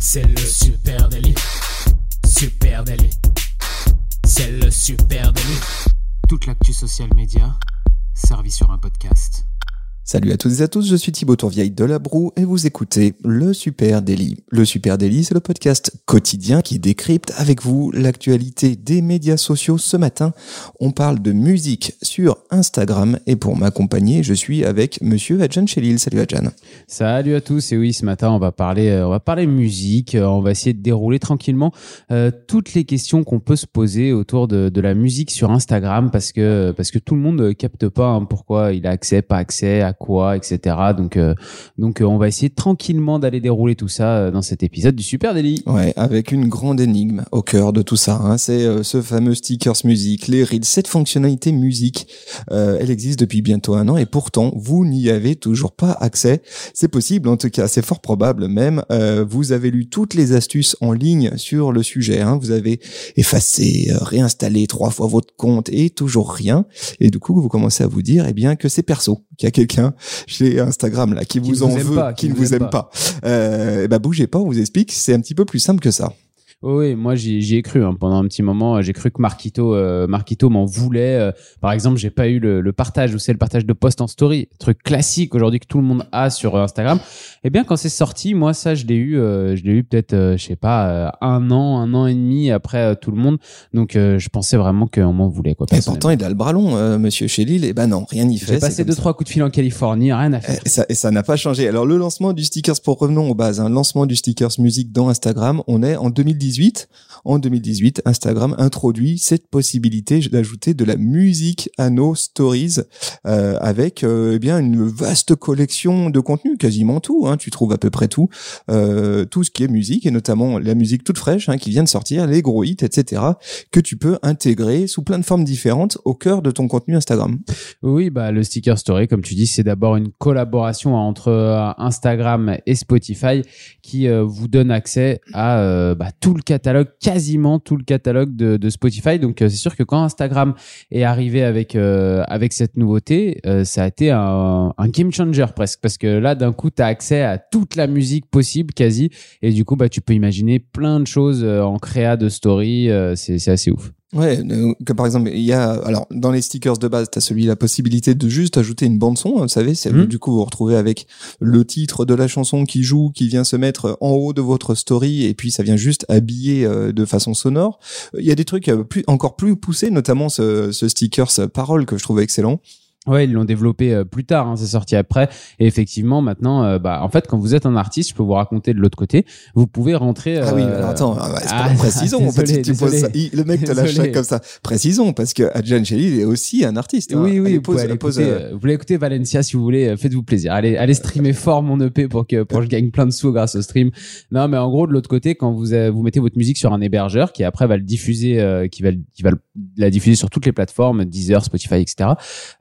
C'est le super délit. Super délit. C'est le super délit. Toute l'actu social média servie sur un podcast. Salut à toutes et à tous, je suis Thibaut Tourvieille de La Broue et vous écoutez Le Super Daily. Le Super Daily, c'est le podcast quotidien qui décrypte avec vous l'actualité des médias sociaux. Ce matin, on parle de musique sur Instagram et pour m'accompagner, je suis avec monsieur Adjan Chelil. Salut Adjan. Salut à tous, et oui, ce matin, on va parler musique, on va essayer de dérouler tranquillement toutes les questions qu'on peut se poser autour de la musique sur Instagram parce que tout le monde capte pas pourquoi il a accès, pas accès, à quoi, etc. Donc on va essayer tranquillement d'aller dérouler tout ça dans cet épisode du Super Daily. Ouais, avec une grande énigme au cœur de tout ça. C'est ce fameux stickers musique, les reels, cette fonctionnalité musique. Elle existe depuis bientôt 1 an et pourtant vous n'y avez toujours pas accès. C'est possible, en tout cas, c'est fort probable même. Vous avez lu toutes les astuces en ligne sur le sujet. Vous avez effacé, réinstallé 3 fois votre compte et toujours rien. Et du coup, vous commencez à vous dire, que c'est perso, qu'il y a quelqu'un chez Instagram là qui vous en veut, qui ne vous aime pas. Bougez pas, on vous explique. C'est un petit peu plus simple que ça. Oui, moi j'y ai cru pendant un petit moment. J'ai cru que Marquito m'en voulait. Par exemple, j'ai pas eu le partage, le partage de posts en story, truc classique aujourd'hui que tout le monde a sur Instagram. Eh bien, quand c'est sorti, moi ça je l'ai eu peut-être, 1 an et demi après tout le monde. Donc je pensais vraiment qu'on m'en voulait quoi. Et pourtant il a le bras long, Monsieur Chelil. Et non, rien n'y fait. J'ai passé 2-3 coups de fil en Californie, rien à faire. Et ça n'a pas changé. Alors le lancement du stickers, revenons aux bases. Lancement du stickers musique dans Instagram, on est en 2018. En 2018, Instagram introduit cette possibilité d'ajouter de la musique à nos stories avec une vaste collection de contenu, quasiment tout. Tu trouves à peu près tout ce qui est musique et notamment la musique toute fraîche qui vient de sortir, les gros hits, etc. que tu peux intégrer sous plein de formes différentes au cœur de ton contenu Instagram. Oui, le sticker story, comme tu dis, c'est d'abord une collaboration entre Instagram et Spotify qui vous donne accès à tout le catalogue, quasiment tout le catalogue de Spotify. Donc c'est sûr que quand Instagram est arrivé avec cette nouveauté, ça a été un game changer presque, parce que là d'un coup tu as accès à toute la musique possible quasi, et du coup tu peux imaginer plein de choses en créa de story. C'est assez ouf. Ouais, que par exemple, il y a, alors, dans les stickers de base, t'as la possibilité de juste ajouter une bande son, vous savez, du coup, vous vous retrouvez avec le titre de la chanson qui joue, qui vient se mettre en haut de votre story, et puis ça vient juste habiller de façon sonore. Il y a des trucs encore plus poussés, notamment ce stickers parole que je trouve excellent. Ouais, ils l'ont développé plus tard, c'est sorti après. Et effectivement, maintenant, en fait, quand vous êtes un artiste, je peux vous raconter de l'autre côté, vous pouvez rentrer... attends, précisons, désolé. Le mec te lâche ça comme ça. Précisons, parce que Adjan Chelil est aussi un artiste. Oui, vous pouvez écouter Valencia si vous voulez, faites-vous plaisir. Allez streamer fort mon EP pour que je gagne plein de sous grâce au stream. Non, mais en gros, de l'autre côté, quand vous mettez votre musique sur un hébergeur qui après va le diffuser, qui va la diffuser sur toutes les plateformes, Deezer, Spotify, etc.,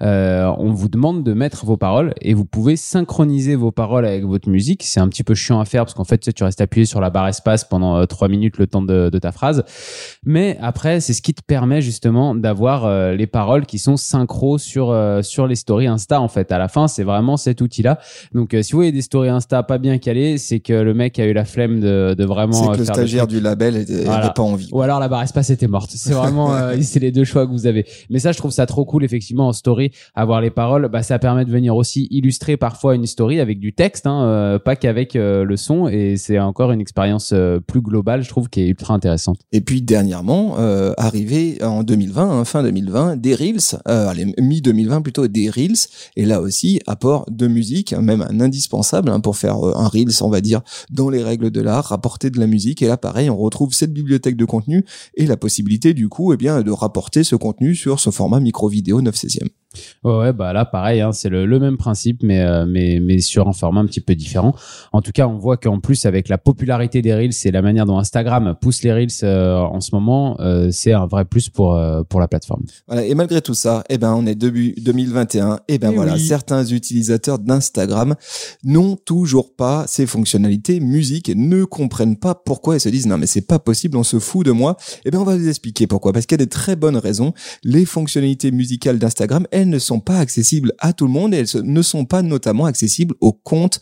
on vous demande de mettre vos paroles et vous pouvez synchroniser vos paroles avec votre musique. C'est un petit peu chiant à faire parce qu'en fait, tu restes appuyé sur la barre espace pendant 3 minutes le temps de ta phrase. Mais après, c'est ce qui te permet justement d'avoir les paroles qui sont synchro sur les stories Insta en fait. À la fin, c'est vraiment cet outil-là. Donc, si vous voyez des stories Insta pas bien calées, c'est que le mec a eu la flemme de vraiment faire. C'est que le faire stagiaire du label n'avait pas envie. Ou alors la barre espace était morte. C'est vraiment, c'est les deux choix que vous avez. Mais ça, je trouve ça trop cool effectivement en story. Avoir les paroles, ça permet de venir aussi illustrer parfois une story avec du texte, pas qu'avec le son, et c'est encore une expérience plus globale, je trouve, qui est ultra intéressante. Et puis dernièrement, arrivé en 2020, fin 2020, des Reels, mi-2020 plutôt, des Reels, et là aussi, apport de musique, même un indispensable pour faire un Reels, on va dire, dans les règles de l'art, rapporter de la musique, et là pareil, on retrouve cette bibliothèque de contenu et la possibilité du coup de rapporter ce contenu sur ce format micro-vidéo 9/16e. Ouais, là pareil, c'est le même principe, mais sur un format un petit peu différent. En tout cas, on voit qu'en plus avec la popularité des Reels et la manière dont Instagram pousse les Reels en ce moment, c'est un vrai plus pour la plateforme. Voilà, et malgré tout ça, on est début 2021, certains utilisateurs d'Instagram n'ont toujours pas ces fonctionnalités musique, ne comprennent pas pourquoi ils se disent non mais c'est pas possible, on se fout de moi. On va vous expliquer pourquoi, parce qu'il y a des très bonnes raisons. Les fonctionnalités musicales d'Instagram, elles ne sont pas accessibles à tout le monde et elles ne sont pas notamment accessibles aux comptes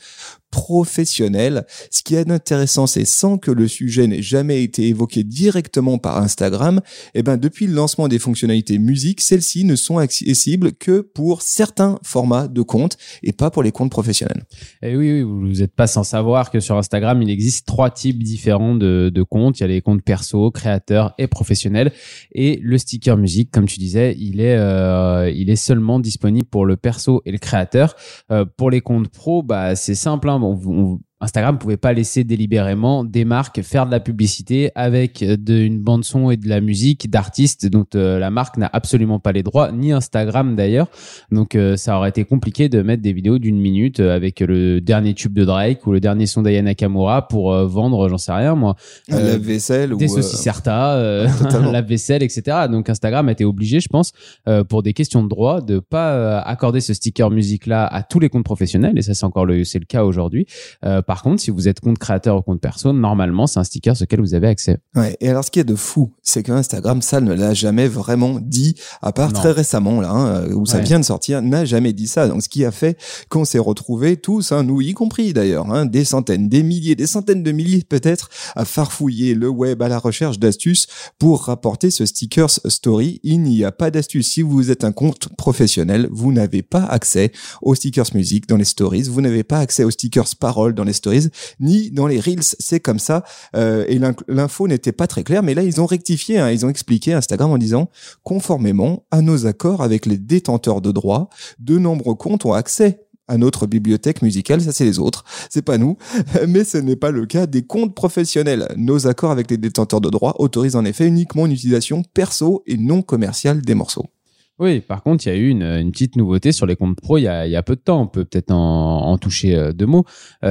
professionnels. Ce qui est intéressant, c'est sans que le sujet n'ait jamais été évoqué directement par Instagram, depuis le lancement des fonctionnalités musique, celles-ci ne sont accessibles que pour certains formats de comptes et pas pour les comptes professionnels. Et oui, vous n'êtes pas sans savoir que sur Instagram, il existe 3 types différents de comptes. Il y a les comptes perso, créateurs et professionnels. Et le sticker musique, comme tu disais, il est seulement disponible pour le perso et le créateur. Pour les comptes pro, c'est simple, hein. Instagram pouvait pas laisser délibérément des marques faire de la publicité avec une bande son et de la musique d'artistes dont la marque n'a absolument pas les droits, ni Instagram d'ailleurs. Donc ça aurait été compliqué de mettre des vidéos d'1 minute avec le dernier tube de Drake ou le dernier son d'Aya Nakamura pour vendre, j'en sais rien moi, la vaisselle des saucisses Certa, la vaisselle, etc. Donc Instagram a été obligé, je pense, pour des questions de droit, de pas accorder ce sticker musique là à tous les comptes professionnels, et ça c'est le cas aujourd'hui. Par contre, si vous êtes compte créateur ou compte perso, normalement, c'est un sticker sur lequel vous avez accès. Ouais. Et alors, ce qui est de fou, c'est que Instagram, ça ne l'a jamais vraiment dit, à part très récemment, là, où ça vient de sortir, n'a jamais dit ça. Donc, ce qui a fait qu'on s'est retrouvés tous, nous y compris d'ailleurs, des centaines, des milliers, des centaines de milliers peut-être, à farfouiller le web à la recherche d'astuces pour rapporter ce stickers story. Il n'y a pas d'astuce. Si vous êtes un compte professionnel, vous n'avez pas accès aux stickers musique dans les stories, vous n'avez pas accès aux stickers paroles dans les stories, ni dans les reels, c'est comme ça. Et l'info n'était pas très claire, mais là ils ont rectifié, ils ont expliqué Instagram en disant conformément à nos accords avec les détenteurs de droits, de nombreux comptes ont accès à notre bibliothèque musicale, ça c'est les autres, c'est pas nous, mais ce n'est pas le cas des comptes professionnels. Nos accords avec les détenteurs de droits autorisent en effet uniquement une utilisation perso et non commerciale des morceaux. Oui, par contre, il y a eu une petite nouveauté sur les comptes pro il y a peu de temps. On peut peut-être en toucher 2 mots.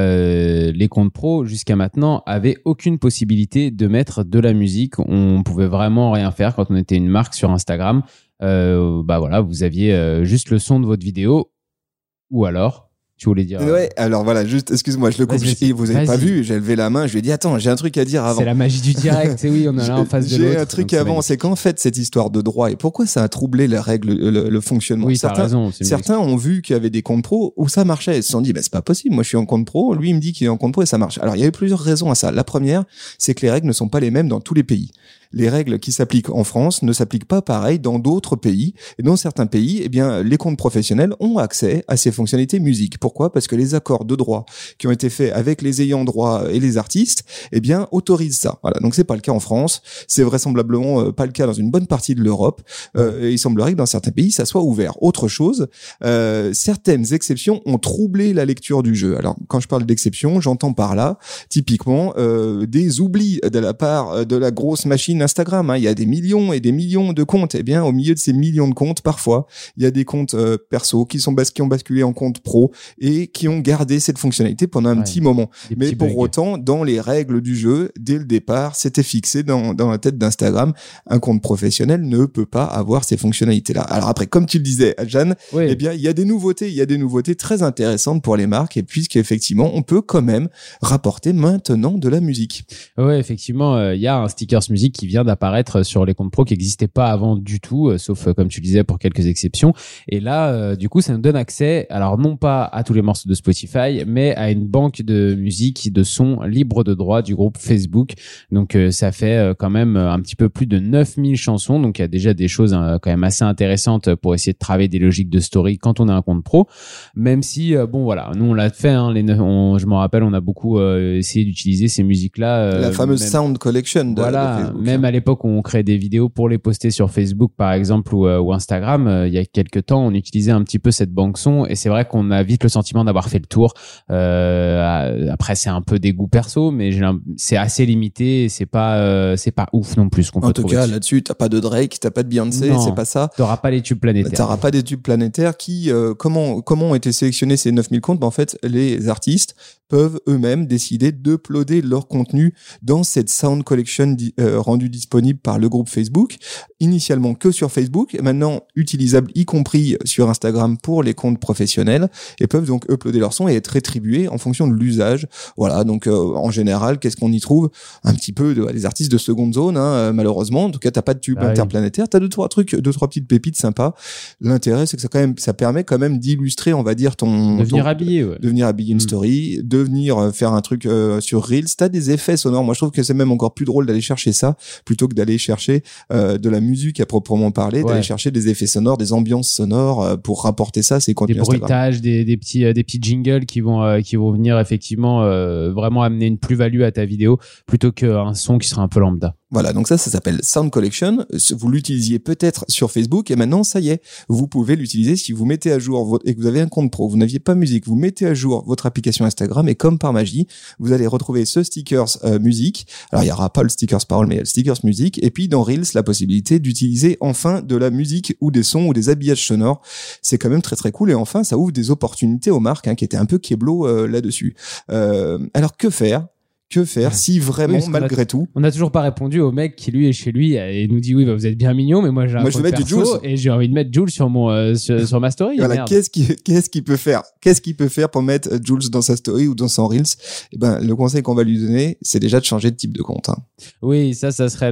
Les comptes pro, jusqu'à maintenant, avaient aucune possibilité de mettre de la musique. On pouvait vraiment rien faire quand on était une marque sur Instagram. Vous aviez juste le son de votre vidéo, ou alors... Tu voulais dire Ouais, alors voilà, juste, excuse-moi, je le coupe. Vous avez pas vu, j'ai levé la main, je lui ai dit, attends, j'ai un truc à dire avant. C'est la magie du direct, oui, on est là en face de l'autre. J'ai un truc avant, c'est qu'en fait, cette histoire de droit, et pourquoi ça a troublé les règles, le fonctionnement. Oui, t'as raison. Certains ont vu qu'il y avait des comptes pro où ça marchait. Ils se sont dit, c'est pas possible, moi je suis en compte pro, lui il me dit qu'il est en compte pro et ça marche. Alors, il y avait plusieurs raisons à ça. La première, c'est que les règles ne sont pas les mêmes dans tous les pays. Les règles qui s'appliquent en France ne s'appliquent pas pareil dans d'autres pays. Et dans certains pays, les comptes professionnels ont accès à ces fonctionnalités musique. Pourquoi ? Parce que les accords de droit qui ont été faits avec les ayants droit et les artistes, autorisent ça. Voilà. Donc c'est pas le cas en France. C'est vraisemblablement pas le cas dans une bonne partie de l'Europe. Et il semblerait que dans certains pays, ça soit ouvert. Autre chose, certaines exceptions ont troublé la lecture du jeu. Alors, quand je parle d'exceptions, j'entends par là, typiquement, des oublis de la part de la grosse machine Instagram. Il y a des millions et des millions de comptes. Au milieu de ces millions de comptes, parfois, il y a des comptes perso qui ont basculé en compte pro et qui ont gardé cette fonctionnalité pendant un petit moment. Mais pour autant, dans les règles du jeu, dès le départ, c'était fixé dans la tête d'Instagram. Un compte professionnel ne peut pas avoir ces fonctionnalités-là. Alors après, comme tu le disais, Jeanne, il y a des nouveautés très intéressantes pour les marques, et puisqu'effectivement, on peut quand même rapporter maintenant de la musique. Ouais, effectivement, il y a un stickers musique qui vient d'apparaître sur les comptes pro qui n'existait pas avant du tout, sauf comme tu le disais pour quelques exceptions. Et là, du coup, ça nous donne accès, alors non pas à tous les morceaux de Spotify, mais à une banque de musique, de sons libres de droit du groupe Facebook. Donc ça fait quand même un petit peu plus de 9000 chansons. Donc il y a déjà des choses quand même assez intéressantes pour essayer de travailler des logiques de story quand on a un compte pro. Même si, nous on l'a fait, je m'en rappelle, on a beaucoup essayé d'utiliser ces musiques-là. La fameuse Sound Collection de Facebook. Même à l'époque où on créait des vidéos pour les poster sur Facebook par exemple ou Instagram, il y a quelques temps on utilisait un petit peu cette banque son, et c'est vrai qu'on a vite le sentiment d'avoir fait le tour. Après c'est un peu des goûts perso, mais c'est assez limité, et c'est pas ouf non plus ce qu'on peut trouver. En tout cas là-dessus t'as pas de Drake, t'as pas de Beyoncé, c'est pas ça. T'auras pas les tubes planétaires. T'auras pas des tubes planétaires qui comment ont été sélectionnés ces 9000 comptes? En fait, les artistes peuvent eux-mêmes décider d'uploader leur contenu dans cette Sound Collection rendue disponible par le groupe Facebook, initialement que sur Facebook, et maintenant utilisable y compris sur Instagram pour les comptes professionnels, et peuvent donc uploader leur son et être rétribués en fonction de l'usage Voilà, donc en général, qu'est-ce qu'on y trouve? Un petit peu des artistes de seconde zone, hein, malheureusement. En tout cas, t'as pas de tube interplanétaire, t'as deux trois petites pépites sympas. L'intérêt, c'est que ça permet quand même d'illustrer, on va dire, de venir habiller une story, de venir faire un truc sur Reels. T'as des effets sonores. Moi, je trouve que c'est même encore plus drôle d'aller chercher ça plutôt que d'aller chercher de la musique à proprement parler, d'aller chercher des effets sonores, des ambiances sonores pour rapporter ça, c'est contenus des bruitages, des petits jingles qui vont venir effectivement vraiment amener une plus-value à ta vidéo plutôt qu'un son qui sera un peu lambda. Voilà, donc ça s'appelle Sound Collection. Vous l'utilisiez peut-être sur Facebook et maintenant, ça y est, vous pouvez l'utiliser si vous mettez à jour et que vous avez un compte pro, vous n'aviez pas musique, vous mettez à jour votre application Instagram et comme par magie, vous allez retrouver ce stickers musique. Alors, il y aura pas le stickers parole, mais il y a le stickers musique. Et puis, dans Reels, la possibilité d'utiliser enfin de la musique ou des sons ou des habillages sonores. C'est quand même très très cool et enfin, ça ouvre des opportunités aux marques qui étaient un peu kéblo là-dessus. Alors, que faire si vraiment, malgré tout... On n'a toujours pas répondu au mec qui, lui, est chez lui et nous dit oui, vous êtes bien mignon, mais moi, j'ai un compte perso et j'ai envie de mettre Jules sur sur ma story. Voilà, qu'est-ce qu'il peut faire? Qu'est-ce qu'il peut faire pour mettre Jules dans sa story ou dans son Reels? Eh ben, le conseil qu'on va lui donner, c'est déjà de changer de type de compte, hein. Oui, ça serait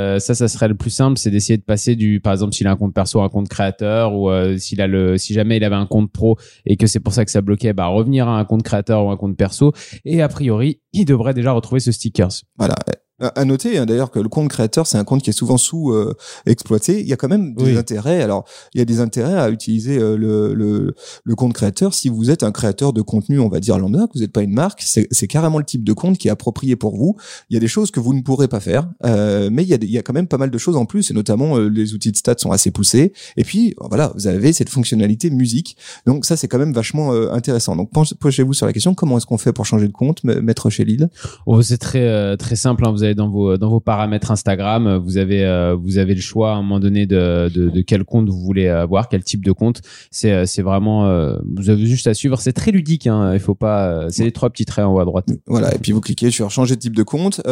le plus simple, c'est d'essayer de passer par exemple, s'il a un compte perso, un compte créateur ou si jamais il avait un compte pro et que c'est pour ça que ça bloquait, revenir à un compte créateur ou un compte perso et a priori, il devrait déjà retrouver ce stickers. Voilà. À noter d'ailleurs que le compte créateur, c'est un compte qui est souvent sous-exploité. Il y a quand même des intérêts. Alors, il y a des intérêts à utiliser le compte créateur si vous êtes un créateur de contenu, on va dire lambda, que vous n'êtes pas une marque. C'est carrément le type de compte qui est approprié pour vous. Il y a des choses que vous ne pourrez pas faire, mais il y a quand même pas mal de choses en plus, et notamment les outils de stats sont assez poussés. Et puis, voilà, vous avez cette fonctionnalité musique. Donc ça, c'est quand même vachement intéressant. Donc, penchez-vous sur la question, comment est-ce qu'on fait pour changer de compte, maître Chélil? C'est très très simple, hein. Vous avez dans vos paramètres Instagram, vous avez le choix à un moment donné de quel compte vous voulez avoir, quel type de compte. C'est vraiment vous avez juste à suivre. C'est très ludique, hein. Il faut pas. C'est les 3 petits traits en haut à droite. Voilà. Et puis vous cliquez sur changer de type de compte.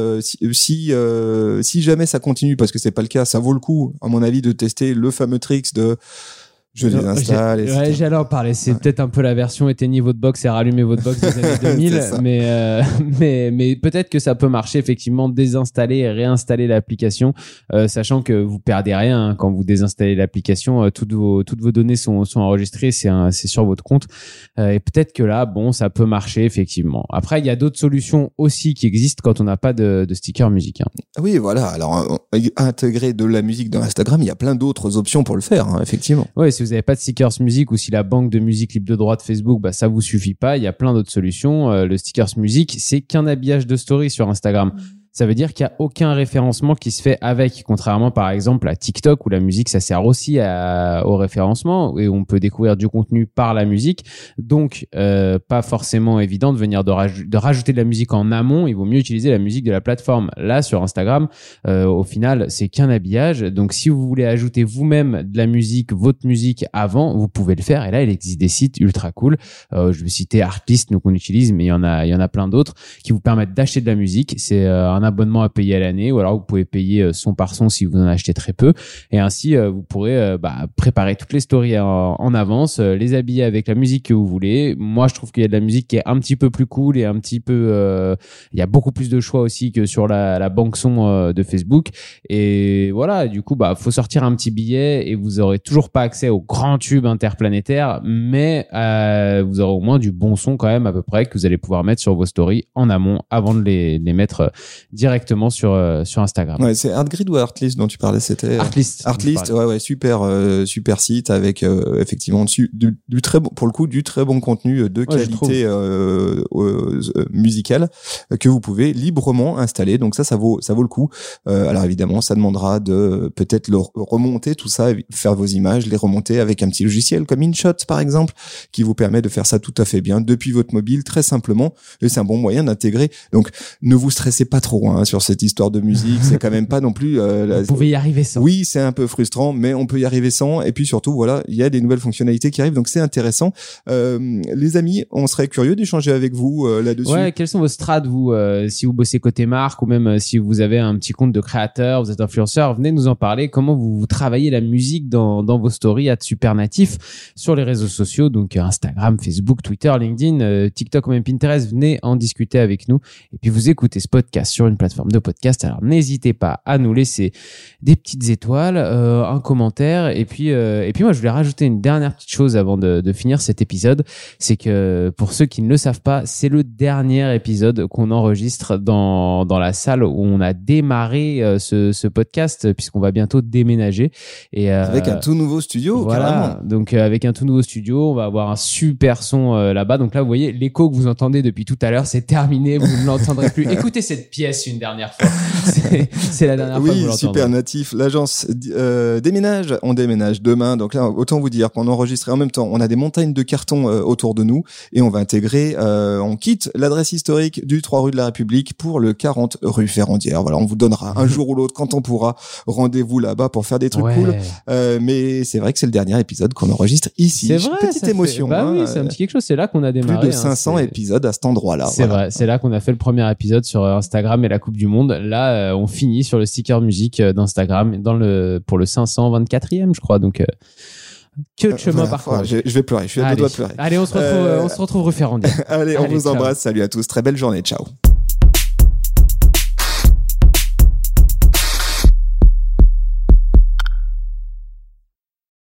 Si jamais ça continue, parce que c'est pas le cas, ça vaut le coup, à mon avis, de tester le fameux tricks de je les installe. J'allais en parler. C'est peut-être un peu la version éteignez votre box et rallumez votre box des années 2000. mais peut-être que ça peut marcher, effectivement, désinstaller et réinstaller l'application, sachant que vous perdez rien, hein, quand vous désinstallez l'application. Toutes vos données sont enregistrées. C'est sur votre compte. Et peut-être que là, ça peut marcher, effectivement. Après, il y a d'autres solutions aussi qui existent quand on n'a pas de sticker musique, hein. Oui, voilà. Alors, intégrer de la musique dans Instagram, il y a plein d'autres options pour le faire, hein, effectivement. Oui, si vous n'avez pas de stickers musique ou si la banque de musique libre de droit de Facebook, ça vous suffit pas. Il y a plein d'autres solutions. Le stickers musique, c'est qu'un habillage de story sur Instagram. Ça veut dire qu'il n'y a aucun référencement qui se fait avec, contrairement par exemple à TikTok où la musique ça sert aussi au référencement et on peut découvrir du contenu par la musique. Donc pas forcément évident de venir de rajouter de la musique en amont. Il vaut mieux utiliser la musique de la plateforme. Là sur Instagram, au final c'est qu'un habillage. Donc si vous voulez ajouter vous-même de la musique, votre musique avant, vous pouvez le faire. Et là il existe des sites ultra cool. Je vais citer Artlist, nous qu'on utilise, mais il y en a plein d'autres qui vous permettent d'acheter de la musique. C'est un abonnement à payer à l'année ou alors vous pouvez payer son par son si vous en achetez très peu et ainsi vous pourrez préparer toutes les stories en avance, les habiller avec la musique que vous voulez. Moi je trouve qu'il y a de la musique qui est un petit peu plus cool et un petit peu il y a beaucoup plus de choix aussi que sur la banque son de Facebook et voilà, du coup faut sortir un petit billet et vous aurez toujours pas accès aux grands tubes interplanétaires mais vous aurez au moins du bon son quand même à peu près que vous allez pouvoir mettre sur vos stories en amont avant de les mettre directement sur Instagram. Ouais, c'est Artgrid ou Artlist dont tu parlais? C'était Artlist. Ouais, super site avec effectivement dessus du très bon, pour le coup, du très bon contenu de qualité musicale que vous pouvez librement installer. Donc ça vaut le coup. Alors évidemment, ça demandera de peut-être remonter tout ça, faire vos images, les remonter avec un petit logiciel comme InShot par exemple, qui vous permet de faire ça tout à fait bien depuis votre mobile, très simplement. Et c'est un bon moyen d'intégrer. Donc ne vous stressez pas trop. hein, sur cette histoire de musique. C'est quand même pas non plus. Vous pouvez y arriver sans. Oui, c'est un peu frustrant, mais on peut y arriver sans. Et puis surtout, voilà, il y a des nouvelles fonctionnalités qui arrivent, donc c'est intéressant. Les amis, on serait curieux d'échanger avec vous là-dessus. Ouais, quelles sont vos strats, vous, si vous bossez côté marque ou même si vous avez un petit compte de créateur, vous êtes influenceur, venez nous en parler. Comment vous travaillez la musique dans vos stories @supernatif sur les réseaux sociaux, donc Instagram, Facebook, Twitter, LinkedIn, TikTok ou même Pinterest. Venez en discuter avec nous. Et puis vous écoutez ce podcast sur une plateforme de podcast. Alors n'hésitez pas à nous laisser des petites étoiles, un commentaire. Et puis moi, je voulais rajouter une dernière petite chose avant de finir cet épisode. C'est que pour ceux qui ne le savent pas, c'est le dernier épisode qu'on enregistre dans la salle où on a démarré ce podcast, puisqu'on va bientôt déménager. Et avec un tout nouveau studio, voilà, carrément. Donc avec un tout nouveau studio, on va avoir un super son là-bas. Donc là, vous voyez, l'écho que vous entendez depuis tout à l'heure, c'est terminé, vous ne l'entendrez plus. Écoutez cette pièce une dernière fois. C'est la dernière fois que vous l'entendrez. Oui, Supernatif, l'agence déménage. On déménage demain. Donc là, autant vous dire qu'on enregistre en même temps. On a des montagnes de cartons autour de nous et on va intégrer, on quitte l'adresse historique du 3 rue de la République pour le 40 rue Ferrandière. Voilà, on vous donnera un jour ou l'autre quand on pourra. Rendez-vous là-bas pour faire des trucs cool. Mais c'est vrai que c'est le dernier épisode qu'on enregistre ici. C'est vrai, petite émotion. Bah oui, c'est un petit quelque chose. C'est là qu'on a démarré. Plus de 500 épisodes à cet endroit-là. C'est vrai. C'est là qu'on a fait le premier épisode sur Instagram et la Coupe du Monde. Là, on finit sur le sticker musique d'Instagram pour le 524e, je crois. Donc, que de chemin parcouru. Je vais pleurer. Je suis à deux doigts de pleurer. Allez, on se retrouve rue Ferrandière. Allez, on vous embrasse. Salut à tous. Très belle journée. Ciao.